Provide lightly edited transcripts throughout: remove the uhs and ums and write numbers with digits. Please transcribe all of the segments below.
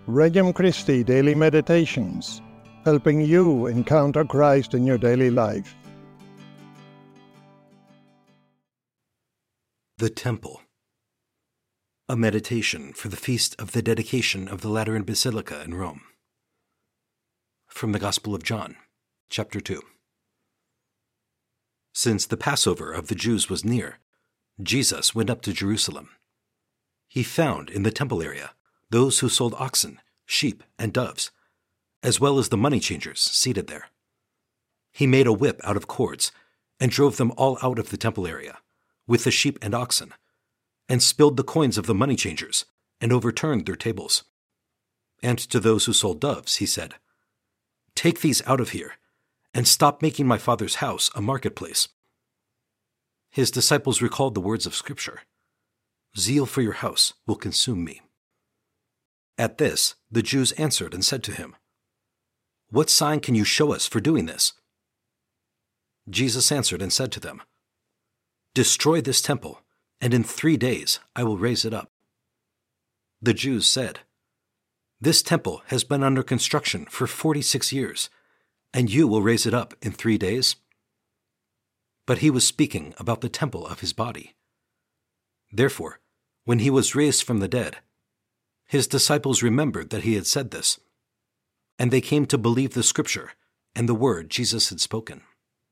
Regnum Christi Daily Meditations, helping you encounter Christ in your daily life. The Temple. A meditation for the feast of the dedication of the Lateran Basilica in Rome. From the Gospel of John, chapter 2. Since the Passover of the Jews was near, Jesus went up to Jerusalem. He found in the temple area those who sold oxen, sheep, and doves, as well as the money changers seated there. He made a whip out of cords and drove them all out of the temple area, with the sheep and oxen, and spilled the coins of the money changers and overturned their tables. And to those who sold doves he said, "Take these out of here, and stop making my Father's house a marketplace." His disciples recalled the words of Scripture, "Zeal for your house will consume me." At this, the Jews answered and said to him, "What sign can you show us for doing this?" Jesus answered and said to them, "Destroy this temple, and in 3 days I will raise it up." The Jews said, "This temple has been under construction for 46 years, and you will raise it up in 3 days?" But he was speaking about the temple of his body. Therefore, when he was raised from the dead, his disciples remembered that he had said this, and they came to believe the Scripture and the word Jesus had spoken.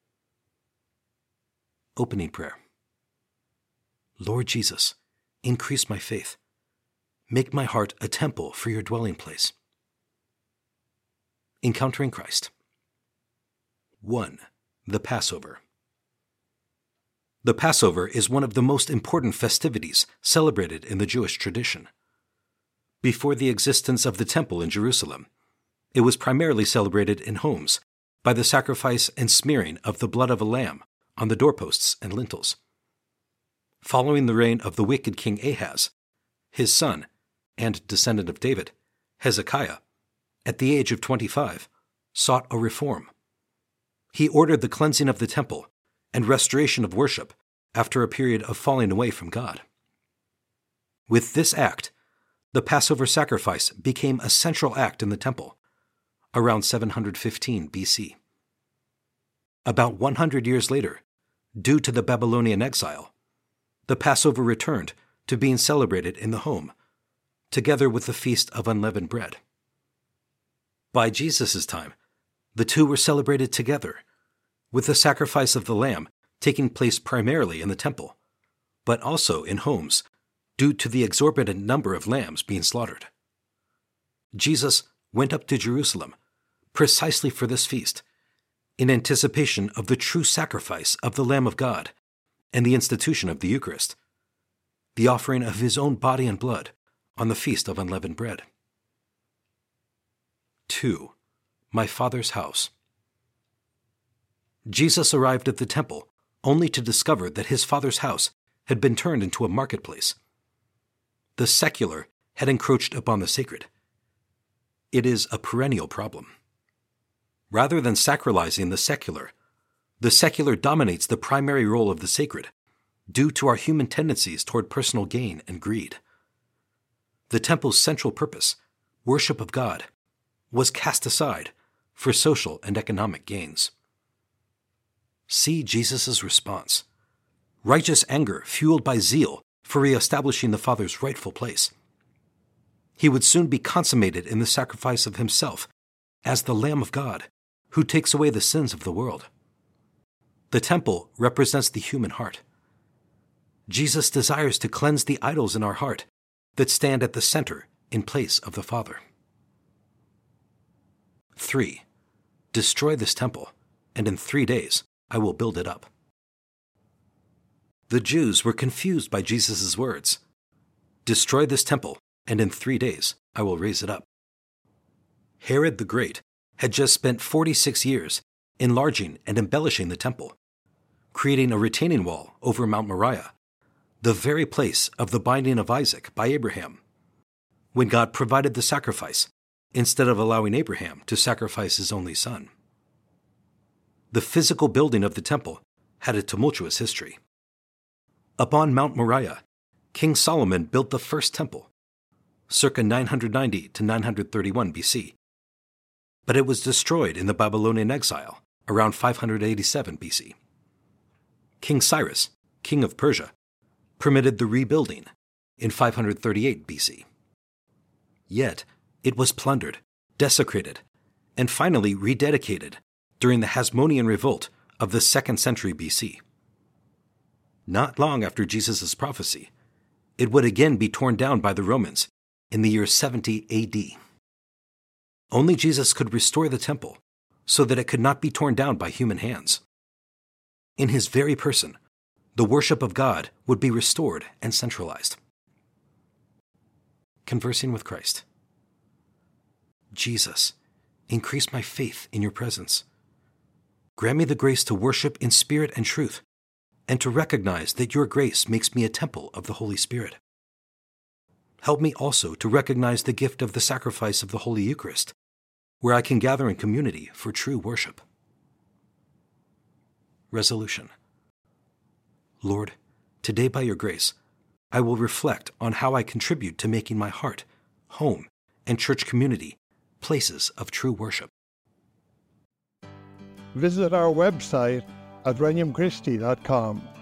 Opening prayer. Lord Jesus, increase my faith. Make my heart a temple for your dwelling place. Encountering Christ. 1. The Passover. The Passover is one of the most important festivities celebrated in the Jewish tradition. Before the existence of the temple in Jerusalem, it was primarily celebrated in homes by the sacrifice and smearing of the blood of a lamb on the doorposts and lintels. Following the reign of the wicked king Ahaz, his son and descendant of David, Hezekiah, at the age of 25, sought a reform. He ordered the cleansing of the temple and restoration of worship after a period of falling away from God. With this act, the Passover sacrifice became a central act in the temple, around 715 BC. About 100 years later, due to the Babylonian exile, the Passover returned to being celebrated in the home, together with the Feast of Unleavened Bread. By Jesus' time, the two were celebrated together, with the sacrifice of the lamb taking place primarily in the temple, but also in homes, due to the exorbitant number of lambs being slaughtered. Jesus went up to Jerusalem precisely for this feast, in anticipation of the true sacrifice of the Lamb of God and the institution of the Eucharist, the offering of his own body and blood on the Feast of Unleavened Bread. 2. My Father's house. Jesus arrived at the temple only to discover that his Father's house had been turned into a marketplace. The secular had encroached upon the sacred. It is a perennial problem. Rather than sacralizing the secular dominates the primary role of the sacred, due to our human tendencies toward personal gain and greed. The temple's central purpose, worship of God, was cast aside for social and economic gains. See Jesus' response. Righteous anger fueled by zeal for reestablishing the Father's rightful place. He would soon be consummated in the sacrifice of himself as the Lamb of God, who takes away the sins of the world. The temple represents the human heart. Jesus desires to cleanse the idols in our heart that stand at the center in place of the Father. 3. Destroy this temple, and in 3 days I will build it up. The Jews were confused by Jesus' words. Destroy this temple, and in 3 days I will raise it up. Herod the Great had just spent 46 years enlarging and embellishing the temple, creating a retaining wall over Mount Moriah, the very place of the binding of Isaac by Abraham, when God provided the sacrifice instead of allowing Abraham to sacrifice his only son. The physical building of the temple had a tumultuous history. Up on Mount Moriah, King Solomon built the first temple. circa 990 to 931 BC. But it was destroyed in the Babylonian exile around 587 BC. King Cyrus, king of Persia, permitted the rebuilding in 538 BC. Yet, it was plundered, desecrated, and finally rededicated during the Hasmonean revolt of the 2nd century BC. Not long after Jesus' prophecy, it would again be torn down by the Romans in the year 70 AD. Only Jesus could restore the temple so that it could not be torn down by human hands. In his very person, the worship of God would be restored and centralized. Conversing with Christ. Jesus, increase my faith in your presence. Grant me the grace to worship in spirit and truth, and to recognize that your grace makes me a temple of the Holy Spirit. Help me also to recognize the gift of the sacrifice of the Holy Eucharist, where I can gather in community for true worship. Resolution. Lord, today by your grace, I will reflect on how I contribute to making my heart, home, and church community places of true worship. Visit our website at regnumchristi.com